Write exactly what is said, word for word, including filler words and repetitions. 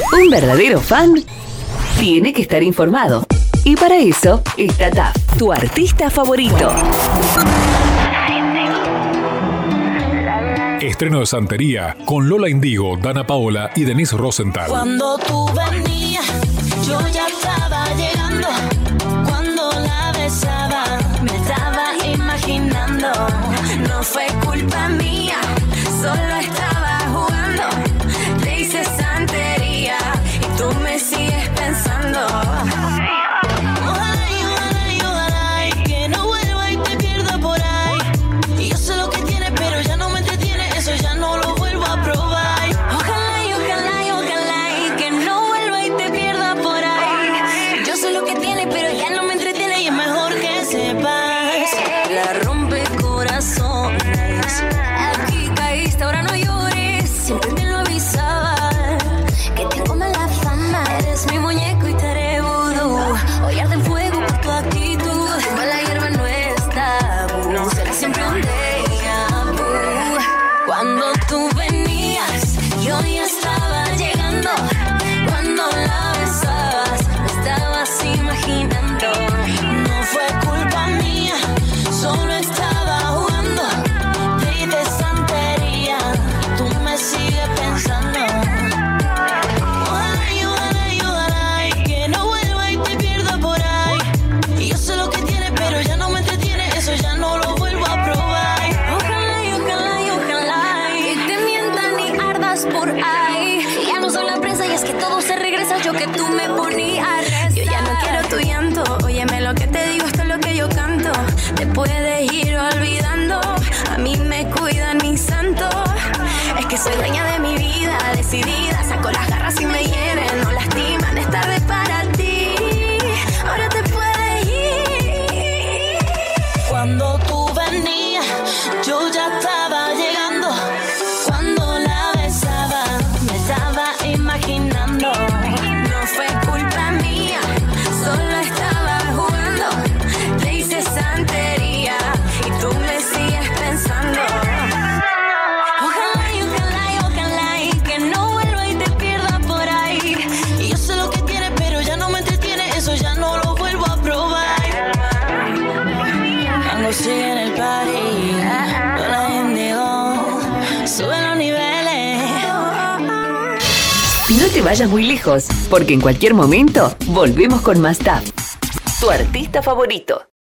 Un verdadero fan tiene que estar informado. Y para eso está T A F, tu artista favorito. Estreno de Santería con Lola Indigo, Dana Paola y Denise Rosenthal. Cuando tú venías, yo ya estaba llegando. Cuando la besaba, me estaba imaginando. No fue culpa mía, solo estaba jugando. Te hice santería y tú me sigues pensando. Aquí caíste, ahora no llores. Siempre te lo avisaba que tengo mala fama. Eres mi muñeco y te haré vudú. Hoy arde en fuego por tu actitud. Tu mala hierba no está tabú. Será siempre un déjà vu. Cuando tú venías, yo ya estaba llegando. Cuando la besabas, me estabas imaginando. No fue culpa mía, solo estaba jugando. Te hice santería, tú me sigues pensando. Ojalá y ojalá y ojalá y que no vuelva y te pierda por ahí. Y yo sé lo que tienes, pero ya no me entretiene, eso ya no lo vuelvo a probar. Ojalá y ojalá y ojalá y que te mientan y ardas por ahí. Ya no soy la presa y es que todo se regresa. Yo que tú me ponías a rezar. Yo ya no quiero tu llanto. Óyeme lo que te digo, esto es lo que yo canto. Te puedes ir olvidando. A mí me cuidan mis santos. Es que soy dueña de mi vida, decidida. Saco las garras y me hieren, no lastiman. Es tarde para ti, ahora te puedes ir. Cuando tú venías, yo ya estaba llegando. Cuando la besaba, me estaba imaginando. No fue culpa mía, solo estaba jugando. Te hice santería y tú me sigues pensando. Ojalá y ojalá y ojalá y que no vuelva y te pierda por ahí. Y yo sé lo que tienes, pero ya no me entretiene, eso ya no lo vuelvo a probar. Cuando sigue en el party, con la Indigo, sube los niveles. No te vayas muy lejos, porque en cualquier momento volvemos con más T A F, tu artista favorito.